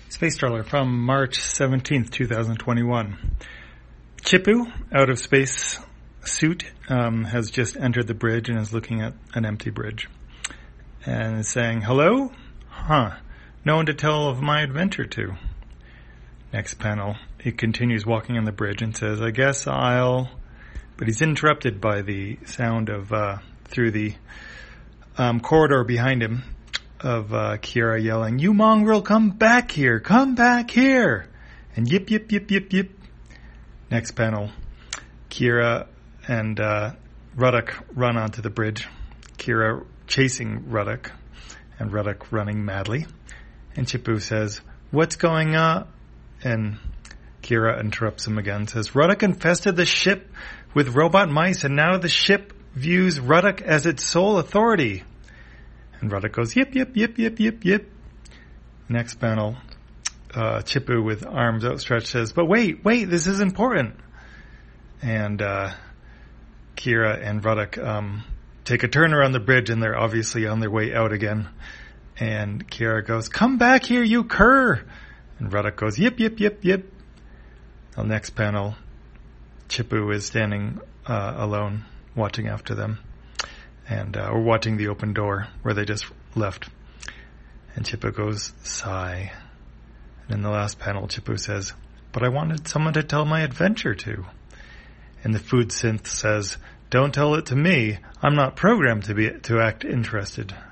Space Trawler from March 17th, 2021. Chippu, out of space suit, has just entered the bridge and is looking at an empty bridge. And is saying, hello? No one to tell of my adventure to. Next panel, he continues walking on the bridge and says, I guess I'll... But he's interrupted by the sound of, through the corridor behind him, of Kira yelling, you mongrel, come back here, and yip, yip, yip, yip, yip. Next panel, Kira and Ruddock run onto the bridge, Kira chasing Ruddock, and Ruddock running madly, and Chippu says, what's going on? And Kira interrupts him again, says, Ruddock infested the ship with robot mice, and now the ship views Ruddock as its sole authority. And Ruddock goes, yip, yip, yip, yip, yip, yip. Next panel, Chippu with arms outstretched says, but wait, this is important. And Kira and Ruddock take a turn around the bridge, and they're obviously on their way out again. And Kira goes, come back here, you cur. And Ruddock goes, yip, yip, yip, yip. The next panel, Chippu is standing alone, watching after them. And we're watching the open door where they just left. And Chippu goes, sigh. And in the last panel, Chippu says, but I wanted someone to tell my adventure to. And the food synth says, don't tell it to me. I'm not programmed to act interested.